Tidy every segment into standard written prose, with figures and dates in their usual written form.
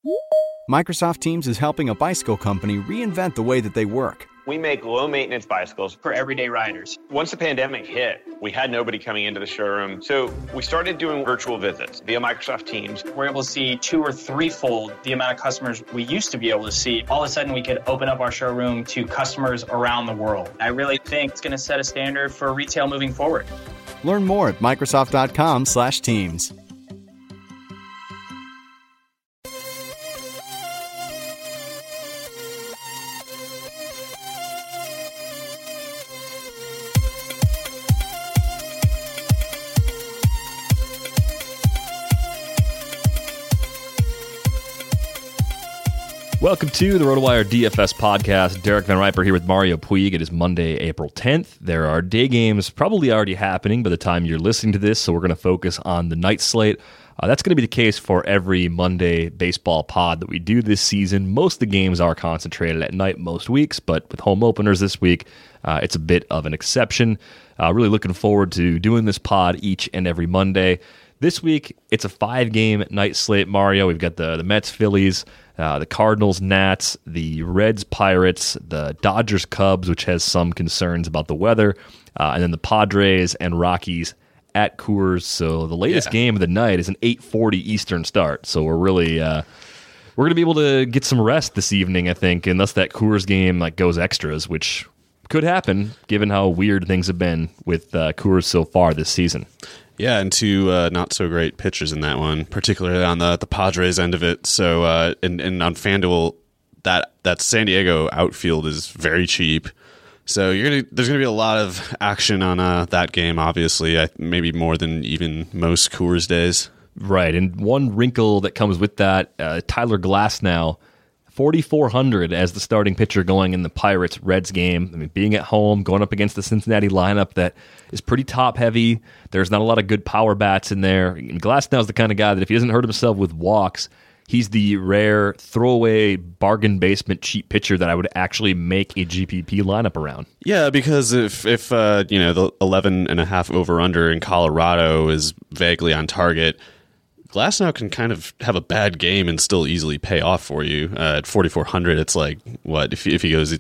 Microsoft Teams is helping a bicycle company reinvent the way that they work. We make low-maintenance bicycles for everyday riders. Once the pandemic hit, we had nobody coming into the showroom, so we started doing virtual visits via Microsoft Teams. We're able to see 2 or 3-fold the amount of customers we used to be able to see. All of a sudden, we could open up our showroom to customers around the world. I really think it's going to set a standard for retail moving forward. Learn more at Microsoft.com/Teams. Welcome to the RotoWire DFS podcast. Derek Van Riper here with Mario Puig. It is Monday, April 10th. There are day games probably already happening by the time you're listening to this, so we're going to focus on the night slate. That's going to be the case for every Monday baseball pod that we do this season. Most of the games are concentrated at night most weeks, but with home openers this week, it's a bit of an exception. Really looking forward to doing this pod each and every Monday. This week, it's a 5-game night slate, Mario. We've got the Mets, Phillies, the Cardinals, Nats, the Reds, Pirates, the Dodgers, Cubs, which has some concerns about the weather, and then the Padres and Rockies at Coors. So the latest game of the night is an 8:40 Eastern start. So we're really we're going to be able to get some rest this evening, I think, unless that Coors game goes extras, which could happen given how weird things have been with Coors so far this season. Yeah, and 2 not so great pitchers in that one, particularly on the Padres end of it. So and on FanDuel, that San Diego outfield is very cheap. So there's gonna be a lot of action on that game. Obviously, maybe more than even most Coors days. Right, and one wrinkle that comes with that, Tyler Glasnow, 4,400 as the starting pitcher going in the Pirates-Reds game. I mean, being at home, going up against the Cincinnati lineup that is pretty top-heavy. There's not a lot of good power bats in there. And Glasnow's the kind of guy that if he doesn't hurt himself with walks, he's the rare throwaway bargain basement cheap pitcher that I would actually make a GPP lineup around. Yeah, because if the 11.5 over-under in Colorado is vaguely on target, Glasnow can kind of have a bad game and still easily pay off for you. At 4,400, it's like, what, if he goes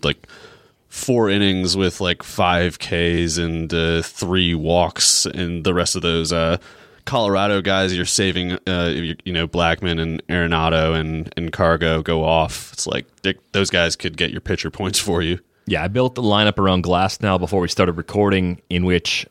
4 innings with 5 Ks and 3 walks, and the rest of those Colorado guys you're saving, Blackmon and Arenado and Cargo go off. It's like those guys could get your pitcher points for you. Yeah, I built the lineup around Glasnow before we started recording, in which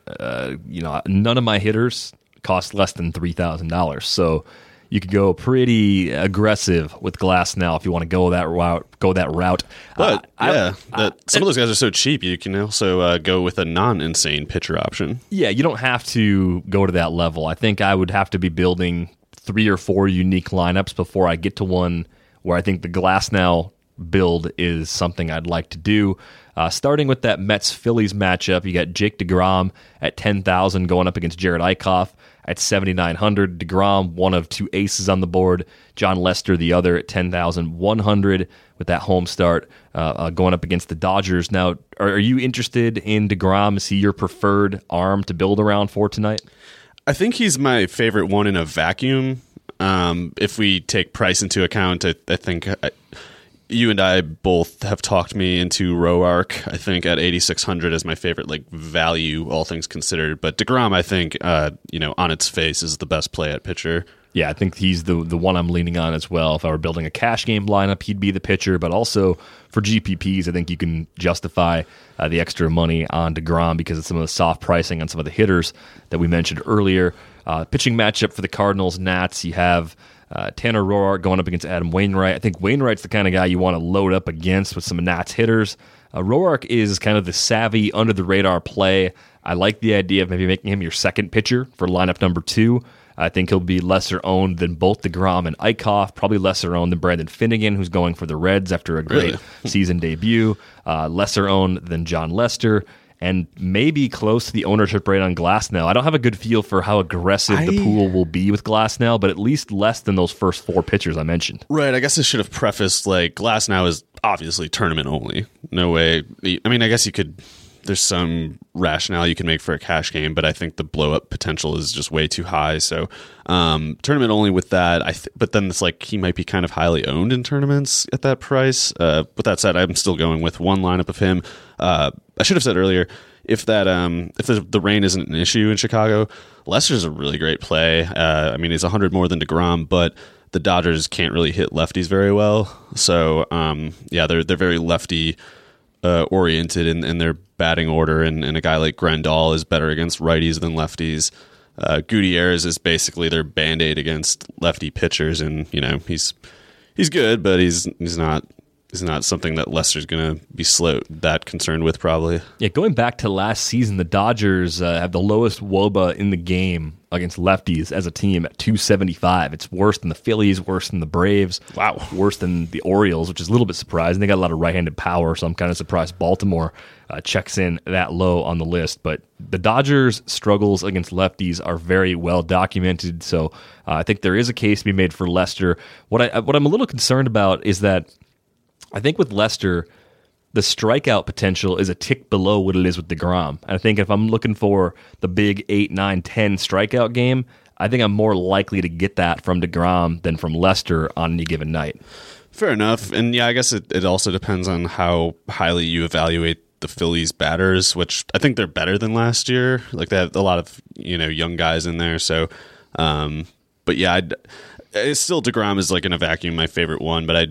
none of my hitters cost less than $3,000. So you could go pretty aggressive with Glasnow if you want to go that route. But some of those guys are so cheap, you can also go with a non-insane pitcher option. Yeah, you don't have to go to that level. I think I would have to be building 3 or 4 unique lineups before I get to one where I think the Glasnow build is something I'd like to do. Starting with that Mets-Phillies matchup, you got Jake DeGrom at 10,000 going up against Jared Eichhoff at 7,900. DeGrom, one of 2 aces on the board. John Lester, the other, at 10,100 with that home start going up against the Dodgers. Now, are you interested in DeGrom? Is he your preferred arm to build around for tonight? I think he's my favorite one in a vacuum. If we take price into account, I think you and I both have talked me into Roark, I think, at 8,600 as my favorite value, all things considered. But DeGrom, I think, on its face is the best play at pitcher. Yeah, I think he's the one I'm leaning on as well. If I were building a cash game lineup, he'd be the pitcher. But also for GPPs, I think you can justify the extra money on DeGrom because of some of the soft pricing on some of the hitters that we mentioned earlier. Pitching matchup for the Cardinals, Nats, you have Tanner Roark going up against Adam Wainwright. I think Wainwright's the kind of guy you want to load up against with some Nats hitters. Roark is kind of the savvy, under-the-radar play. I like the idea of maybe making him your second pitcher for lineup number 2. I think he'll be lesser owned than both DeGrom and Eichhoff, probably lesser owned than Brandon Finnegan, who's going for the Reds after a great season debut, lesser owned than John Lester, and maybe close to the ownership rate on Glasnow. I don't have a good feel for how aggressive the pool will be with Glasnow, but at least less than those first 4 pitchers I mentioned. Right, I guess I should have prefaced, Glasnow is obviously tournament only. No way. I mean, I guess you could there's some rationale you can make for a cash game, but I think the blow up potential is just way too high. So tournament only with that. But then it's like he might be kind of highly owned in tournaments at that price. With that said, I'm still going with one lineup of him. I should have said earlier, if the rain isn't an issue in Chicago, Lester's a really great play. I mean, he's 100 more than DeGrom, but the Dodgers can't really hit lefties very well. So they're very lefty oriented in their batting order, and a guy like Grandal is better against righties than lefties. Gutierrez is basically their band-aid against lefty pitchers, and he's good, but he's not something that Lester's going to be that concerned with, probably. Yeah, going back to last season, the Dodgers have the lowest WOBA in the game against lefties as a team at 275. It's worse than the Phillies, worse than the Braves. Wow. Worse than the Orioles, which is a little bit surprising. They got a lot of right-handed power, so I'm kind of surprised Baltimore checks in that low on the list. But the Dodgers' struggles against lefties are very well documented, so I think there is a case to be made for Lester. What I'm a little concerned about is that I think with Lester, the strikeout potential is a tick below what it is with DeGrom. I think if I'm looking for the big 8, 9, 10 strikeout game, I think I'm more likely to get that from DeGrom than from Lester on any given night. Fair enough. And yeah, I guess it also depends on how highly you evaluate the Phillies batters, which I think they're better than last year. Like they have a lot of young guys in there. So, but yeah, it's still DeGrom is like in a vacuum my favorite one. But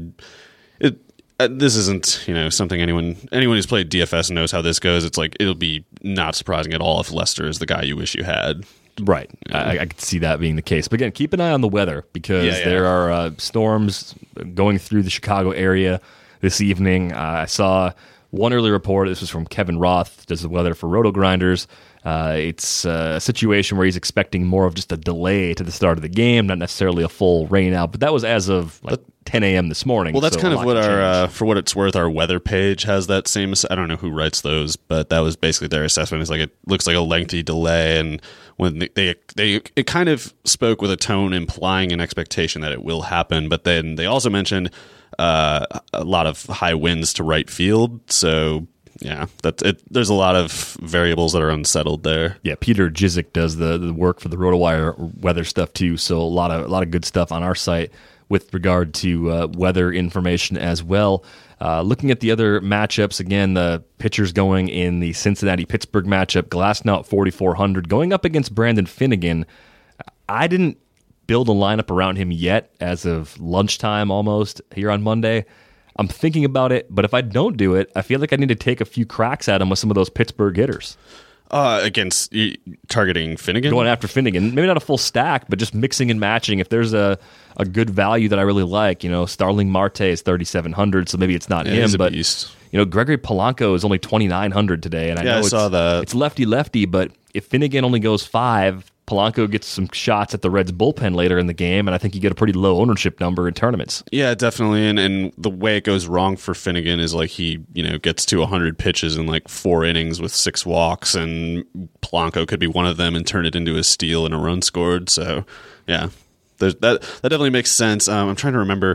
this isn't something anyone who's played DFS knows how this goes. It's like it'll be not surprising at all if Lester is the guy you wish you had. Right. I could see that being the case. But again, keep an eye on the weather because there are storms going through the Chicago area this evening. I saw one early report. This was from Kevin Roth, does the weather for Roto Grinders. It's a situation where he's expecting more of just a delay to the start of the game, not necessarily a full rain out. But that was as of 10 a.m. this morning. Well, that's kind of what our, for what it's worth, our weather page has that same. I don't know who writes those, but that was basically their assessment. It's like it looks like a lengthy delay, and when it kind of spoke with a tone implying an expectation that it will happen. But then they also mentioned a lot of high winds to right field, so. Yeah, that's it. There's a lot of variables that are unsettled there. Yeah, Peter Jizik does the work for the RotoWire weather stuff too. So a lot of good stuff on our site with regard to weather information as well. Looking at the other matchups, again, the pitchers going in the Cincinnati-Pittsburgh matchup, Glasnow 4,400 going up against Brandon Finnegan. I didn't build a lineup around him yet as of lunchtime almost here on Monday. I'm thinking about it, but if I don't do it, I feel like I need to take a few cracks at him with some of those Pittsburgh hitters. Against targeting Finnegan? Going after Finnegan. Maybe not a full stack, but just mixing and matching. If there's a good value that I really like, Starling Marte is 3,700, so maybe it's not him. He's a but beast. Gregory Polanco is only 2,900 today, and I saw that. It's lefty-lefty, but if Finnegan only goes 5, Polanco gets some shots at the Reds bullpen later in the game, and I think you get a pretty low ownership number in tournaments. Yeah, definitely. And the way it goes wrong for Finnegan is like he, gets to 100 pitches in like 4 innings with 6 walks, and Polanco could be one of them and turn it into a steal and a run scored. So, yeah, that definitely makes sense. I'm trying to remember.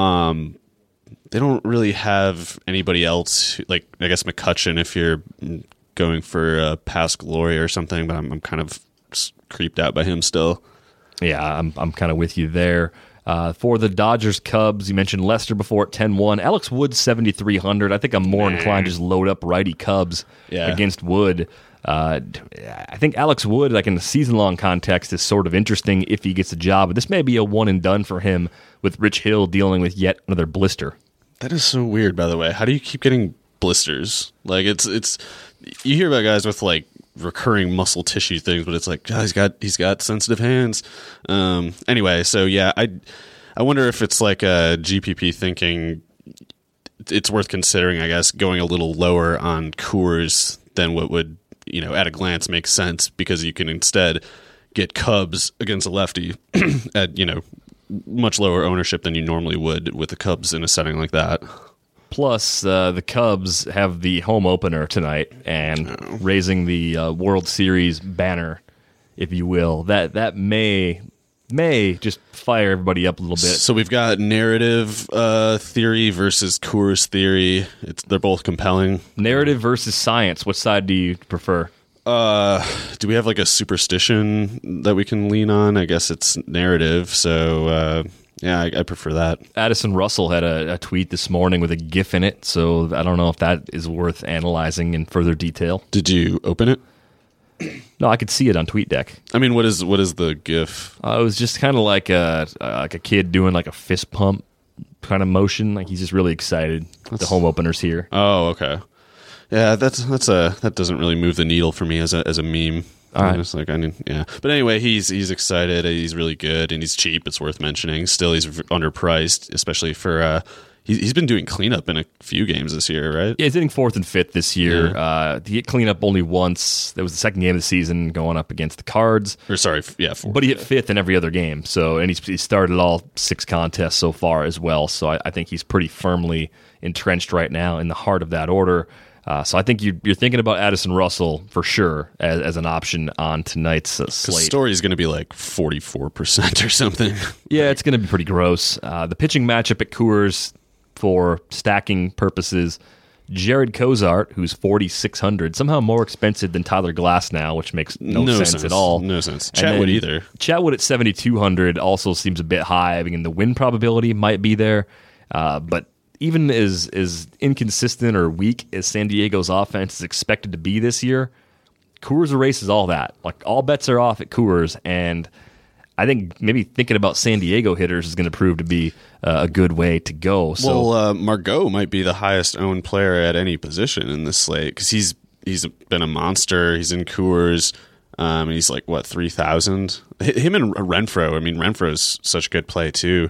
They don't really have anybody else, like I guess McCutchen if you're going for past glory or something, but I'm kind of creeped out by him still. Yeah, I'm kind of with you there. For the Dodgers Cubs, you mentioned Lester before at 10-1. Alex Wood 7,300. I think I'm more inclined to just load up righty Cubs against Wood. I think Alex Wood, like in the season-long context, is sort of interesting if he gets a job. But this may be a one and done for him with Rich Hill dealing with yet another blister. That is so weird, by the way. How do you keep getting blisters? Like it's you hear about guys with like recurring muscle tissue things, but it's like, oh, he's got sensitive hands. Anyway, so yeah, I wonder if it's like a GPP thinking it's worth considering, I guess, going a little lower on Coors than what would, at a glance make sense, because you can instead get Cubs against a lefty at, much lower ownership than you normally would with the Cubs in a setting like that. Plus, the Cubs have the home opener tonight and raising the World Series banner, if you will. That may may just fire everybody up a little bit. So we've got narrative theory versus Coors theory. They're both compelling. Narrative versus science. What side do you prefer? Do we have like a superstition that we can lean on? I guess it's narrative. So yeah, I prefer that. Addison Russell had a tweet this morning with a GIF in it, so I don't know if that is worth analyzing in further detail. Did you open it? No, I could see it on TweetDeck. I mean, what is the GIF? It was just kind of like a kid doing like a fist pump kind of motion, like he's just really excited. The home opener's here. Oh, okay. Yeah, that doesn't really move the needle for me as a meme. All right. It's like yeah. But anyway, he's excited. He's really good, and he's cheap. It's worth mentioning. Still, he's underpriced, especially for. He's been doing cleanup in a few games this year, right? Yeah, he's hitting 4th and 5th this year. Yeah. He hit cleanup only once. That was the second game of the season going up against the Cards. Or sorry, yeah, 4th. But he hit 5th in every other game. So, and he started all 6 contests so far as well. So I think he's pretty firmly entrenched right now in the heart of that order. So I think you're thinking about Addison Russell for sure as an option on tonight's slate. The story is going to be like 44% or something. Yeah, it's going to be pretty gross. The pitching matchup at Coors for stacking purposes, Jared Cozart, who's 4,600, somehow more expensive than Tyler Glasnow, which makes no sense at all. No sense. Chatwood either. Chatwood at 7,200 also seems a bit high. I mean, the win probability might be there, but even as inconsistent or weak as San Diego's offense is expected to be this year, Coors erases all that. Like, all bets are off at Coors, and I think maybe thinking about San Diego hitters is going to prove to be a good way to go. So, well, Margot might be the highest owned player at any position in this slate because he's been a monster. He's in Coors. And he's like, what, 3,000? Him and Renfroe. I mean, Renfroe's such good play, too.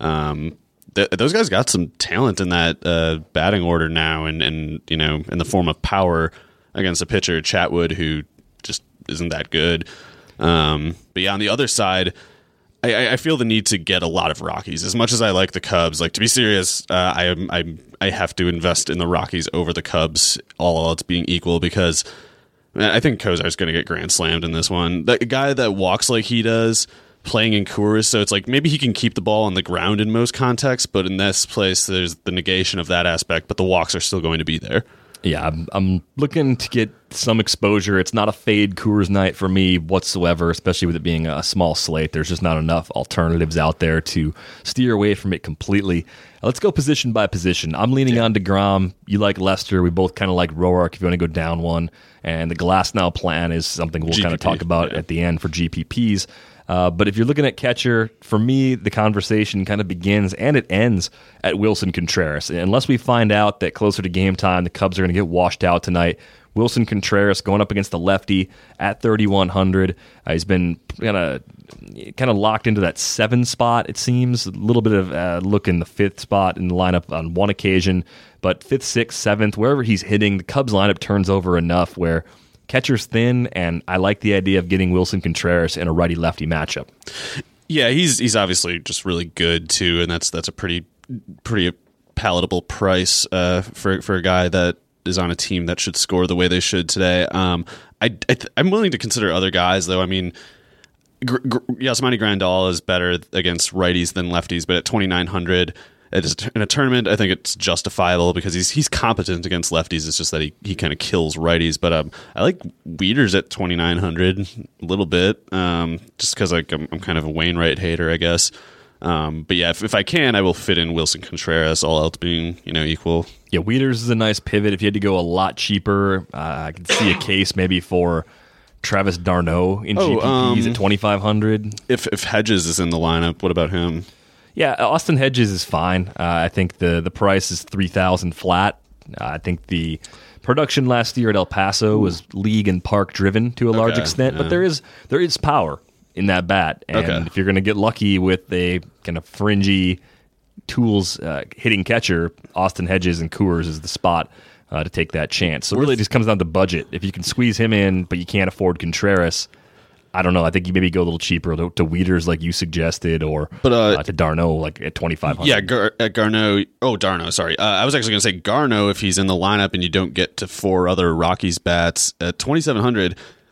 Those guys got some talent in that batting order now, and you know, in the form of power against a pitcher, Chatwood, who just isn't that good. But yeah, on the other side, I feel the need to get a lot of Rockies. As much as I like the Cubs, like, to be serious, I have to invest in the Rockies over the Cubs, all else being equal, because I think Cozart's going to get grand slammed in this one. The guy that walks like he does, playing in Coors, so it's like maybe he can keep the ball on the ground in most contexts, but in this place there's the negation of that aspect, but the walks are still going to be there. Yeah, I'm looking to get some exposure. It's not a fade Coors night for me whatsoever, especially with it being a small slate. There's just not enough alternatives out there to steer away from it completely. Let's go position by position. I'm leaning on DeGrom. You like Lester. We both kind of like Roark if you want to go down one. And the Glasnow plan is something we'll kind of talk about at the end for GPPs. But if you're looking at catcher, for me, the conversation kind of begins and it ends at Wilson Contreras. Unless we find out that closer to game time, the Cubs are going to get washed out tonight, Wilson Contreras going up against the lefty at 3,100. He's been kind of locked into that 7 spot, it seems. A little bit of look in the 5th spot in the lineup on one occasion. But 5th, 6th, 7th, wherever he's hitting, the Cubs lineup turns over enough where catcher's thin, and I like the idea of getting Wilson Contreras in a righty-lefty matchup. Yeah, he's obviously just really good too, and that's a pretty palatable price for a guy that is on a team that should score the way they should today. I'm willing to consider other guys, though. I mean, Yasmani Grandal is better against righties than lefties, but at 2,900. In a tournament, I think it's justifiable because he's competent against lefties. It's just that he kind of kills righties. But I like Wieters at 2,900 a little bit, just because I'm kind of a Wainwright hater, I guess. But yeah, if I can, I will fit in Wilson Contreras, all else being equal. Yeah, Wieters is a nice pivot. If you had to go a lot cheaper, I could see a case maybe for Travis d'Arnaud in GPPs at 2,500. If Hedges is in the lineup, what about him? Yeah, Austin Hedges is fine. I think the price is 3,000 flat. I think the production last year at El Paso was league and park driven to a large extent, but there is power in that bat, and if you're going to get lucky with a kind of fringy tools hitting catcher, Austin Hedges and Coors is the spot to take that chance. So really, it just comes down to budget. If you can squeeze him in, but you can't afford Contreras, I don't know. I think you maybe go a little cheaper to Wieters like you suggested, or to d'Arnaud like at 2,500. Yeah, at Garneau. Oh, d'Arnaud. Sorry, I was actually going to say Garneau if he's in the lineup and you don't get to 4 other Rockies bats at 2,700.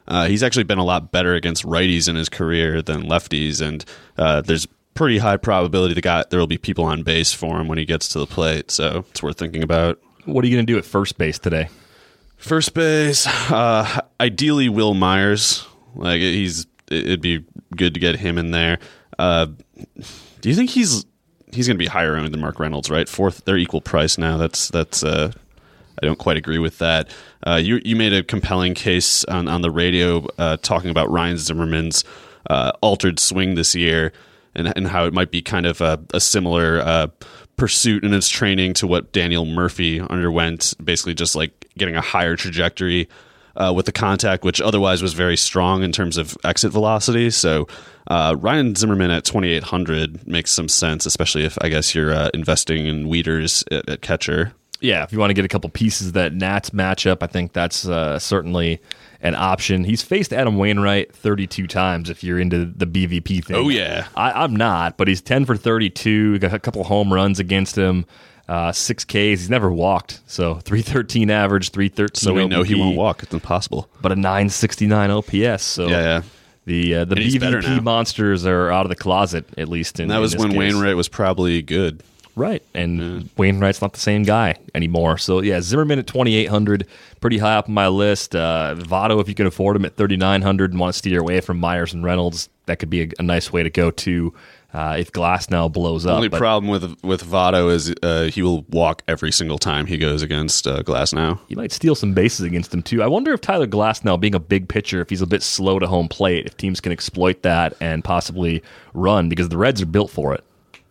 He's actually been a lot better against righties in his career than lefties, and there's pretty high probability there will be people on base for him when he gets to the plate, so it's worth thinking about. What are you going to do at first base today? First base, ideally Will Myers. Like it'd be good to get him in there. Do you think he's going to be higher owned than Mark Reynolds? Right, fourth, they're equal price now. That's I don't quite agree with that. You made a compelling case on the radio talking about Ryan Zimmerman's altered swing this year and how it might be kind of a similar pursuit in its training to what Daniel Murphy underwent, basically just like getting a higher trajectory with the contact, which otherwise was very strong in terms of exit velocity. So Ryan Zimmerman at 2,800 makes some sense, especially if I guess you're investing in Wieters at catcher. Yeah, if you want to get a couple pieces of that Nats matchup, I think that's certainly an option. He's faced Adam Wainwright 32 times if you're into the BVP thing. Oh, yeah. I'm not, but he's 10 for 32, got a couple home runs against him, 6 Ks. He's never walked, so 313 average, 313 So we OBP, know he won't walk. It's impossible. But a 969 OPS. So yeah. The BVP monsters are out of the closet, at least. And that was when Wainwright was probably good. Right, and Wainwright's not the same guy anymore. So, yeah, Zimmerman at 2,800, pretty high up on my list. Votto, if you can afford him, at 3,900 and want to steer away from Myers and Reynolds, that could be a nice way to go, too, if Glasnow blows up. The only problem with Votto is he will walk every single time he goes against Glasnow. He might steal some bases against him, too. I wonder if Tyler Glasnow, being a big pitcher, if he's a bit slow to home plate, if teams can exploit that and possibly run, because the Reds are built for it.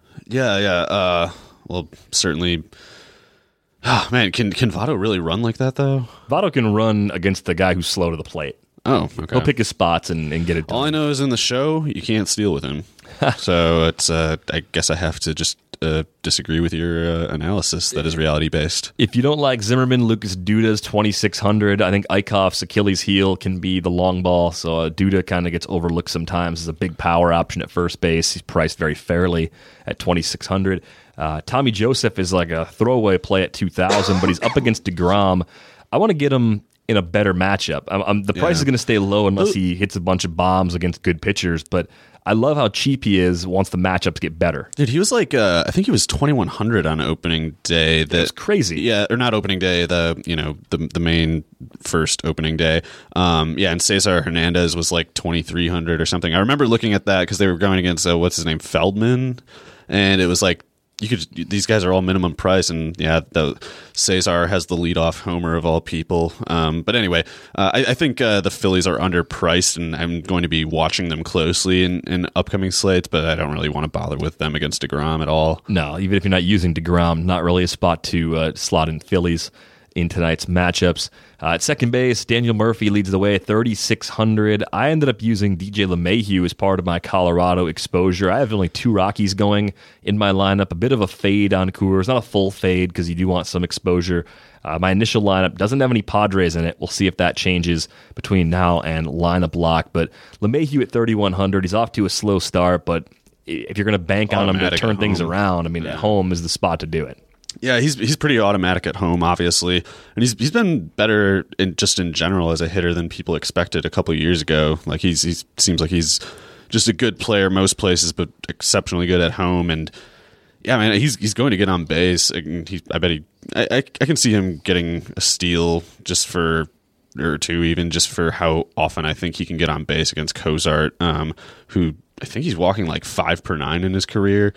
Yeah. Well, certainly. Oh, man, can Votto really run like that, though? Votto can run against the guy who's slow to the plate. Oh, okay. He'll pick his spots and get it done. All I know is in the show, you can't steal with him. So it's. I guess I have to just disagree with your analysis that is reality-based. If you don't like Zimmerman, Lucas Duda's 2,600. I think Eichhoff's Achilles heel can be the long ball, so Duda kind of gets overlooked sometimes as a big power option at first base. He's priced very fairly at 2,600. Tommy Joseph is like a throwaway play at 2,000, but he's up against DeGrom. I want to get him in a better matchup. The price is going to stay low unless he hits a bunch of bombs against good pitchers, but I love how cheap he is once the matchups get better. Dude, he was like, I think he was 2,100 on opening day. That's crazy. Yeah, or not opening day, the main first opening day. And Cesar Hernandez was like 2,300 or something. I remember looking at that because they were going against, what's his name, Feldman, and it was like, these guys are all minimum price, and the Cesar has the leadoff homer of all people. But anyway, I think the Phillies are underpriced, and I'm going to be watching them closely in upcoming slates. But I don't really want to bother with them against DeGrom at all. No, even if you're not using DeGrom, not really a spot to slot in Phillies in tonight's matchups. At second base, Daniel Murphy leads the way at 3,600. I ended up using DJ LeMahieu as part of my Colorado exposure. I have only 2 Rockies going in my lineup. A bit of a fade on Coors, not a full fade because you do want some exposure. My initial lineup doesn't have any Padres in it. We'll see if that changes between now and lineup lock. But LeMahieu at 3,100. He's off to a slow start, but if you're going to bank on him to turn things around, at home is the spot to do it. Yeah, he's pretty automatic at home, obviously, and he's been better in general as a hitter than people expected a couple of years ago. Like he seems like he's just a good player most places, but exceptionally good at home. And yeah, man, he's going to get on base. I can see him getting a steal or two, even just for how often I think he can get on base against Cozart, who I think he's walking like 5 per 9 in his career.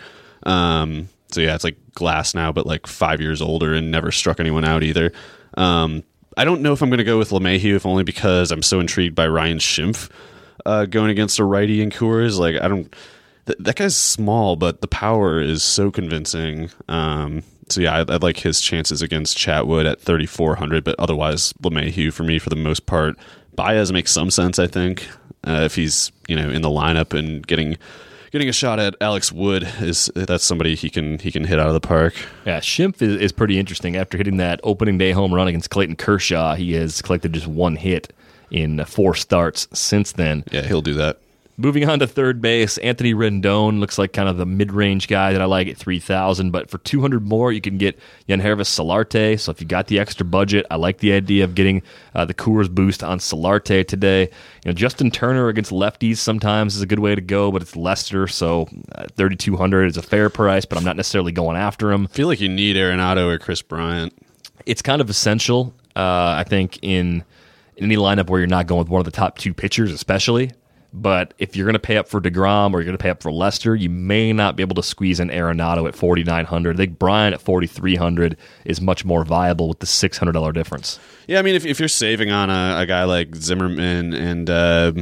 So yeah, it's like Glasnow, but like 5 years older and never struck anyone out either. I don't know if I'm going to go with LeMahieu, if only because I'm so intrigued by Ryan Schimpf going against a righty in Coors. Like that guy's small, but the power is so convincing. So yeah, I'd like his chances against Chatwood at 3,400, but otherwise LeMahieu for me for the most part. Baez makes some sense, I think, if he's in the lineup and getting a shot at Alex Wood that's somebody he can hit out of the park. Yeah, Schimpf is pretty interesting. After hitting that opening day home run against Clayton Kershaw, he has collected just 1 hit in 4 starts since then. Yeah, he'll do that. Moving on to third base, Anthony Rendon looks like kind of the mid-range guy that I like at 3,000, but for 200 more, you can get Yangervis Solarte. So if you got the extra budget, I like the idea of getting the Coors boost on Solarte today. Justin Turner against lefties sometimes is a good way to go, but it's Lester, so 3,200 is a fair price, but I'm not necessarily going after him. I feel like you need Arenado or Chris Bryant. It's kind of essential, I think, in any lineup where you're not going with one of the top two pitchers, especially. But if you're going to pay up for DeGrom or you're going to pay up for Lester, you may not be able to squeeze in Arenado at 4,900. I think Bryant at 4,300 is much more viable with the $600 difference. Yeah, I mean, if you're saving on a guy like Zimmerman and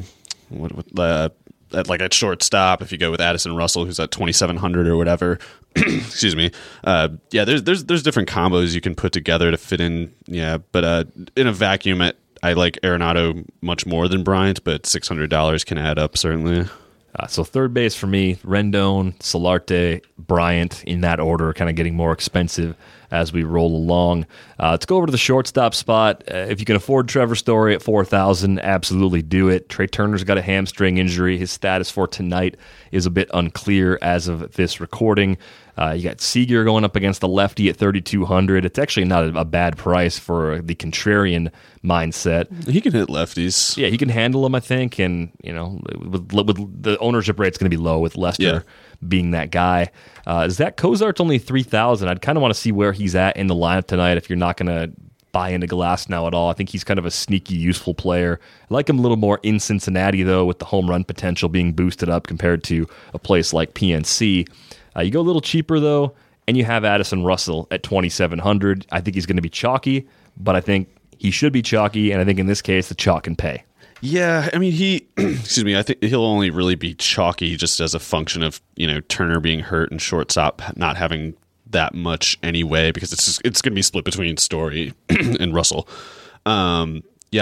at shortstop, if you go with Addison Russell, who's at 2,700 or whatever, excuse me. There's different combos you can put together to fit in. Yeah, but in a vacuum, I like Arenado much more than Bryant, but $600 can add up, certainly. So third base for me, Rendon, Solarte, Bryant, in that order, kind of getting more expensive as we roll along. Let's go over to the shortstop spot. If you can afford Trevor Story at 4,000, absolutely do it. Trey Turner's got a hamstring injury. His status for tonight is a bit unclear as of this recording. You got Seager going up against the lefty at 3,200. It's actually not a bad price for the contrarian mindset. He can hit lefties. Yeah, he can handle them, I think. And, with the ownership rate's going to be low with Lester being that guy. Zach Cozart's only 3,000. I'd kind of want to see where he's at in the lineup tonight if you're not going to buy into Glasnow at all. I think he's kind of a sneaky, useful player. I like him a little more in Cincinnati, though, with the home run potential being boosted up compared to a place like PNC. You go a little cheaper, though, and you have Addison Russell at 2,700. I think he's going to be chalky, but I think he should be chalky, and I think in this case, the chalk can pay. Yeah, I mean, I think he'll only really be chalky just as a function of, Turner being hurt and shortstop not having that much anyway, because it's going to be split between Story and Russell. I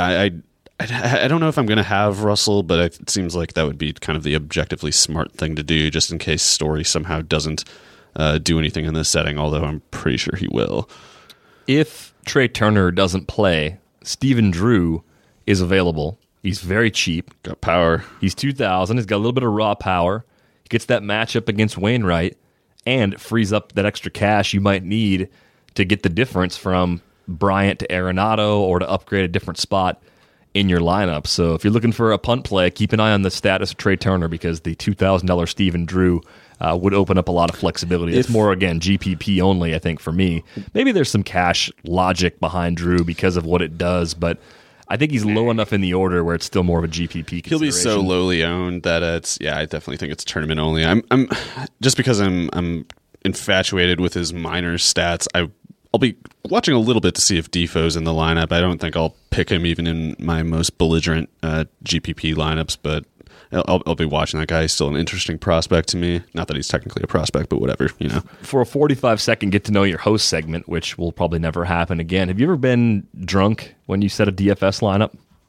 don't know if I'm going to have Russell, but it seems like that would be kind of the objectively smart thing to do, just in case Story somehow doesn't do anything in this setting, although I'm pretty sure he will. If Trey Turner doesn't play, Stephen Drew is available. He's very cheap. Got power. He's 2,000. He's got a little bit of raw power. He gets that matchup against Wainwright and frees up that extra cash you might need to get the difference from Bryant to Arenado or to upgrade a different spot in your lineup. So if you're looking for a punt play, keep an eye on the status of Trey Turner, because the $2,000 Stephen Drew would open up a lot of flexibility. It's more, again, GPP only, I think, for me. Maybe there's some cash logic behind Drew because of what it does, but I think he's low enough in the order where it's still more of a GPP consideration. He'll be so lowly owned that I definitely think it's tournament only. I'm just because I'm infatuated with his minor stats. I'll be watching a little bit to see if Defoe's in the lineup. I don't think I'll pick him even in my most belligerent GPP lineups, but I'll be watching that guy. He's still an interesting prospect to me. Not that he's technically a prospect, but whatever, For a 45-second get-to-know-your-host segment, which will probably never happen again, have you ever been drunk when you set a DFS lineup?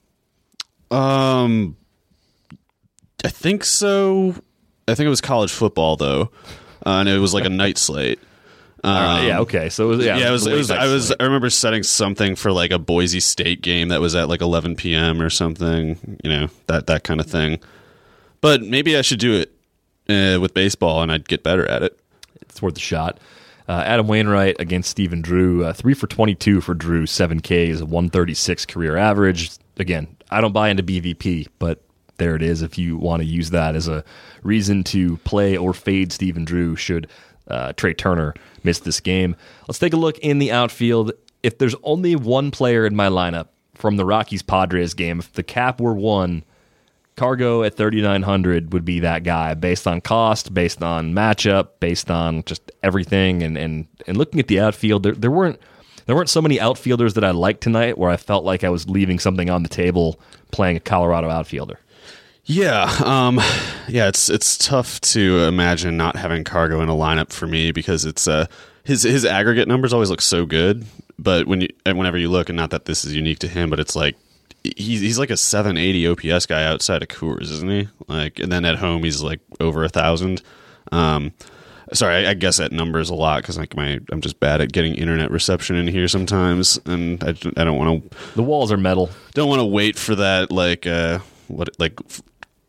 I think so. I think it was college football, though, and it was like a night slate. Okay. So it was. I remember setting something for like a Boise State game that was at like 11 p.m. or something. That kind of thing. But maybe I should do it with baseball, and I'd get better at it. It's worth a shot. Adam Wainwright against Stephen Drew, 3 for 22 for Drew, 7 Ks, 136 career average. Again, I don't buy into BVP, but there it is. If you want to use that as a reason to play or fade Stephen Drew, should Trey Turner miss this game. Let's take a look in the outfield. If there's only one player in my lineup from the Rockies-Padres game, if the cap were 1, Cargo at 3,900 would be that guy, based on cost, based on matchup, based on just everything. And looking at the outfield, there weren't so many outfielders that I liked tonight where I felt like I was leaving something on the table playing a Colorado outfielder. Yeah, it's tough to imagine not having Cargo in a lineup for me, because it's his aggregate numbers always look so good, but whenever you look, and not that this is unique to him, but it's like he's like a 780 OPS guy outside of Coors, isn't he? Like, and then at home he's like over 1,000. Sorry, I guess that number is a lot because like I'm just bad at getting internet reception in here sometimes, and I don't want to. The walls are metal. Don't want to wait for that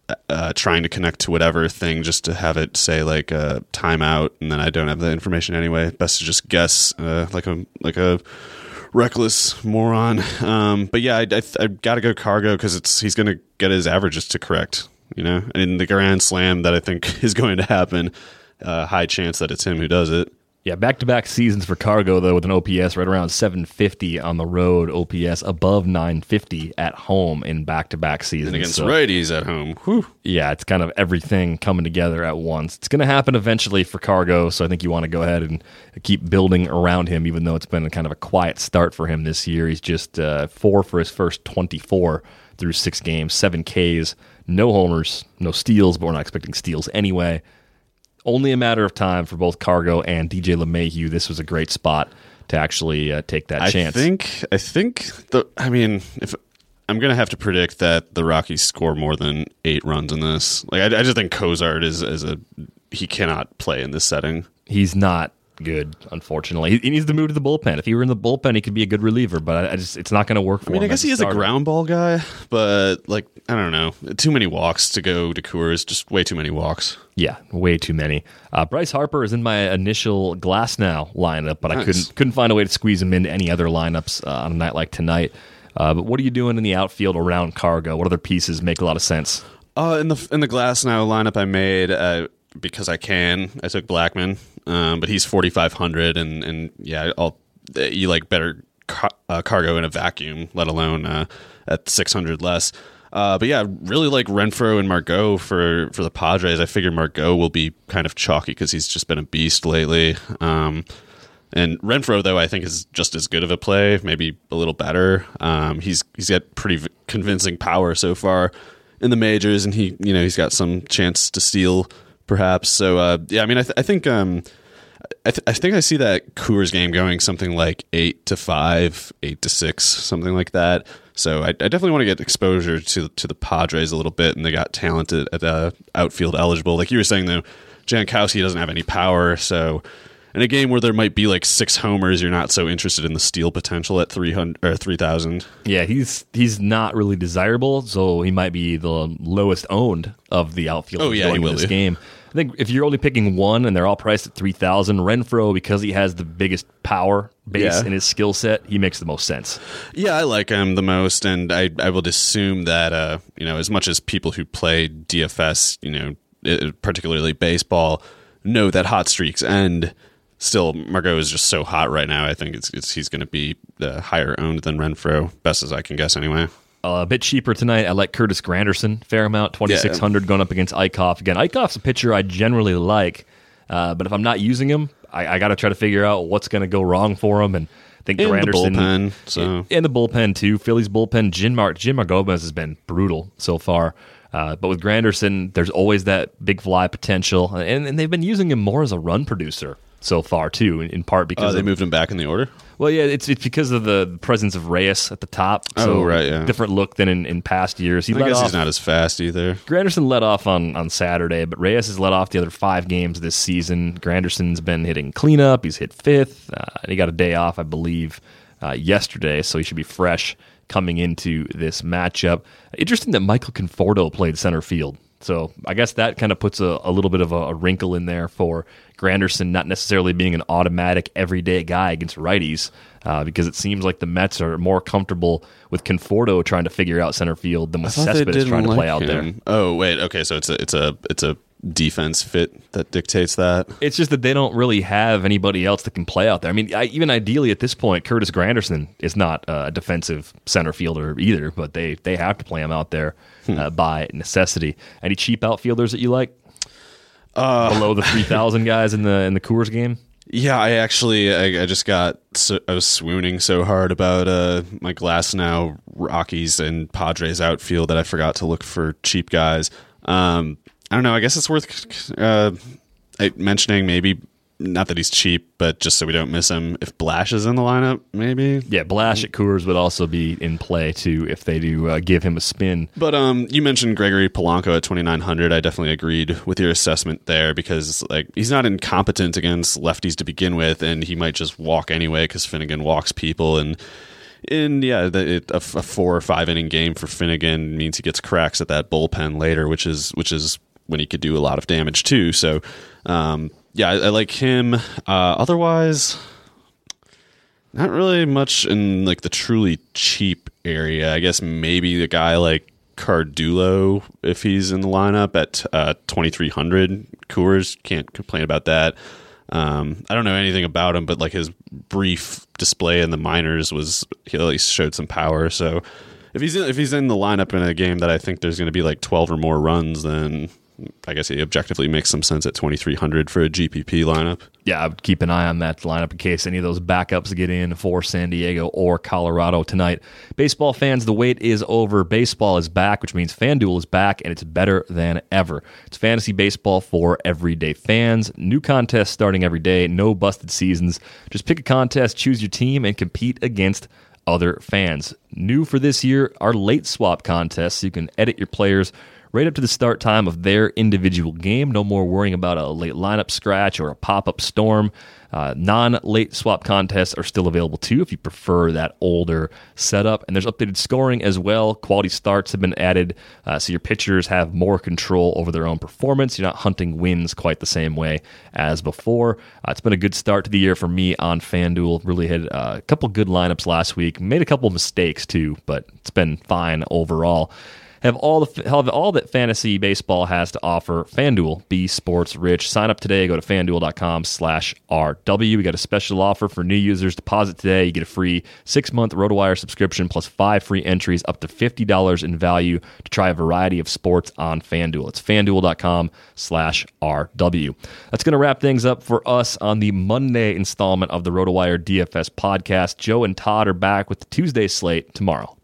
trying to connect to whatever thing just to have it say like timeout, and then I don't have the information anyway. Best to just guess like a reckless moron. But yeah, I got to go Cargo because he's going to get his averages to correct. In the Grand Slam that I think is going to happen, high chance that it's him who does it. Yeah, back-to-back seasons for Cargo, though, with an OPS right around 750 on the road, OPS above 950 at home in back-to-back seasons. And against righties at home. Whew. Yeah, it's kind of everything coming together at once. It's going to happen eventually for Cargo, so I think you want to go ahead and keep building around him, even though it's been kind of a quiet start for him this year. He's just 4 for his first 24 through 6 games, 7 Ks, no homers, no steals, but we're not expecting steals anyway. Only a matter of time for both Cargo and DJ LeMahieu. This was a great spot to actually take that chance. I think if I'm going to have to predict that the Rockies score more than 8 runs in this. Like I just think Cozart he cannot play in this setting. He's not good, unfortunately. He needs to move to the bullpen. If he were in the bullpen, he could be a good reliever, but it's not going to work for him. I guess he is a ground ball guy, but I don't know. Too many walks to go to Coors, just way too many walks. Yeah, way too many. Bryce Harper is in my initial Glasnow lineup, but nice. I couldn't find a way to squeeze him into any other lineups on a night like tonight. But what are you doing in the outfield around Cargo? What other pieces make a lot of sense? In the Glasnow lineup I made, because I took Blackman, but he's 4,500, and yeah, you like better Cargo in a vacuum, let alone at 600 less. But yeah, really like Renfroe and Margot for the Padres. I figure Margot will be kind of chalky because he's just been a beast lately. And Renfroe, though, I think is just as good of a play, maybe a little better. He's got pretty convincing power so far in the majors, and he's got some chance to steal, perhaps. So yeah, I mean, I think I see that Coors game going something like 8-5, 8-6, something like that. So I definitely want to get exposure to the Padres a little bit, and they got talented at outfield eligible. Like you were saying, though, Jankowski doesn't have any power, so in a game where there might be like 6 homers, you're not so interested in the steal potential at 300 or 3,000. Yeah, he's not really desirable, so he might be the lowest owned of the outfielders going into this game. I think if you're only picking one and they're all priced at 3,000, Renfroe, because he has the biggest power base in his skill set, he makes the most sense. Yeah, I like him the most, and I would assume that as much as people who play DFS, particularly baseball, know that hot streaks end. Still, Margot is just so hot right now. I think he's going to be higher owned than Renfroe, best as I can guess anyway. A bit cheaper tonight. I like Curtis Granderson, fair amount, 2,600 going up against Eichhoff. Again, Eichhoff's a pitcher I generally like, but if I'm not using him, I got to try to figure out what's going to go wrong for him. And I think Granderson, in the bullpen too. Phillies bullpen, Jimar Gomez has been brutal so far. But with Granderson, there's always that big fly potential, and they've been using him more as a run producer so far too, in part because they moved him back in the order. Well, yeah, it's because of the presence of Reyes at the top. So right, yeah. Different look than in past years. I guess he's not as fast either. Granderson led off on Saturday, but Reyes has led off the other 5 games this season. Granderson's been hitting cleanup. He's hit 5th, and he got a day off, I believe, yesterday, so he should be fresh coming into this matchup. Interesting that Michael Conforto played center field. So I guess that kind of puts a little bit of a wrinkle in there for Granderson not necessarily being an automatic everyday guy against righties, because it seems like the Mets are more comfortable with Conforto trying to figure out center field than with Cespedes trying to play out there. Oh wait, okay, so it's a defense fit that dictates that. It's just that they don't really have anybody else that can play out there. I mean, even ideally at this point, Curtis Granderson is not a defensive center fielder either, but they have to play him out there by necessity. Any cheap outfielders that you like? Below the 3,000 guys in the Coors game? Yeah, I just got I was swooning so hard about my Glasnow Rockies and Padres outfield that I forgot to look for cheap guys. I don't know. I guess it's worth mentioning, maybe not that he's cheap, but just so we don't miss him. If Blash is in the lineup, maybe. Yeah, Blash at Coors would also be in play too if they do give him a spin. But you mentioned Gregory Polanco at 2,900. I definitely agreed with your assessment there because he's not incompetent against lefties to begin with, and he might just walk anyway because Finnegan walks people and And yeah, a 4 or 5 inning game for Finnegan means he gets cracks at that bullpen later, which is when he could do a lot of damage too. So yeah, I like him. Otherwise, not really much in like the truly cheap area. I guess maybe a guy like Cardullo, if he's in the lineup at 2,300. Coors, can't complain about that. I don't know anything about him, but like his brief display in the minors he at least showed some power. So if he's in the lineup in a game that I think there's going to be like 12 or more runs, then I guess he objectively makes some sense at 2,300 for a GPP lineup. Yeah, I would keep an eye on that lineup in case any of those backups get in for San Diego or Colorado tonight. Baseball fans, the wait is over. Baseball is back, which means FanDuel is back, and it's better than ever. It's fantasy baseball for everyday fans. New contests starting every day. No busted seasons. Just pick a contest, choose your team, and compete against other fans. New for this year are late swap contests, so you can edit your players right up to the start time of their individual game. No more worrying about a late lineup scratch or a pop-up storm. Non-late swap contests are still available too if you prefer that older setup. And there's updated scoring as well. Quality starts have been added, so your pitchers have more control over their own performance. You're not hunting wins quite the same way as before. It's been a good start to the year for me on FanDuel. Really had a couple good lineups last week. Made a couple mistakes too, but it's been fine overall. Have all that fantasy baseball has to offer. FanDuel, be sports rich. Sign up today. Go to FanDuel.com/RW. We got a special offer for new users. Deposit today. You get a free 6-month RotoWire subscription plus 5 free entries up to $50 in value to try a variety of sports on FanDuel. It's FanDuel.com/RW. That's going to wrap things up for us on the Monday installment of the RotoWire DFS podcast. Joe and Todd are back with the Tuesday slate tomorrow.